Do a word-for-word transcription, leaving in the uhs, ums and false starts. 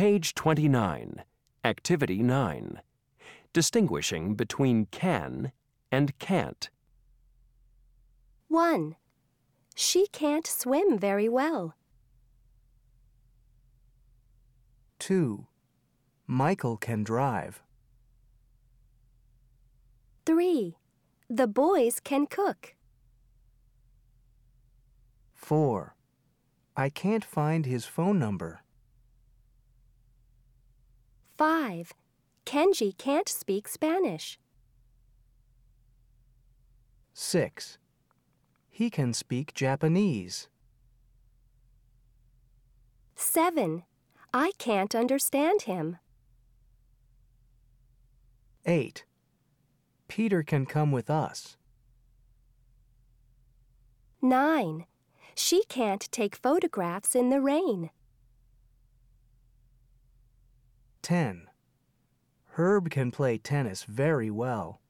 Page twenty-nine, Activity nine. Distinguishing between can and can't. one. She can't swim very well. two. Michael can drive. three. The boys can cook. four. I can't find his phone number. five. Kenji can't speak Spanish. six. He can speak Japanese. seven. I can't understand him. eight. Peter can come with us. nine. She can't take photographs in the rain. ten. Herb can play tennis very well.